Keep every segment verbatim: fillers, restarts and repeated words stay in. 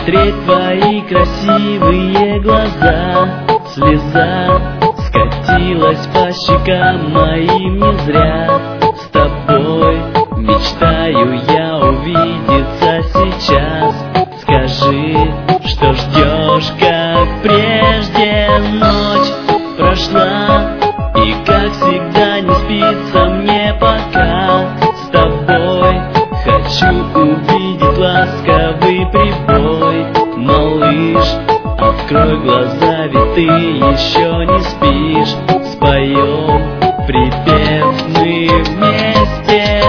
смотреть твои красивые глаза. Слеза скатилась по щекам моим не зря. С тобой мечтаю я увидеться сейчас. Скажи, что ждешь, как прежде. Ночь прошла, и как всегда не спится мне пока. С тобой хочу увидеть ласковый прибой. Малыш, открой глаза, ведь ты еще не спишь. Споем припев мы вместе.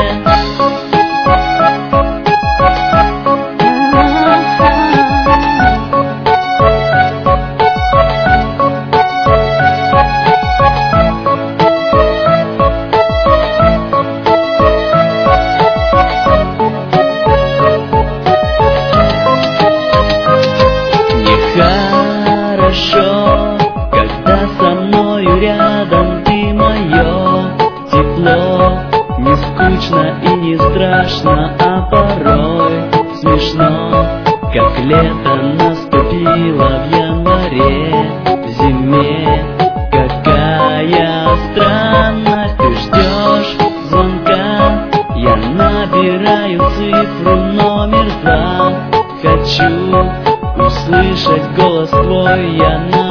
Хорошо, когда со мною рядом ты, мое тепло. Не скучно и не страшно, а порой смешно, как лето наступило в январе. В зиме какая странность, ты ждешь звонка, я набираю цифру номер два. Хочу услышать голос твой, я на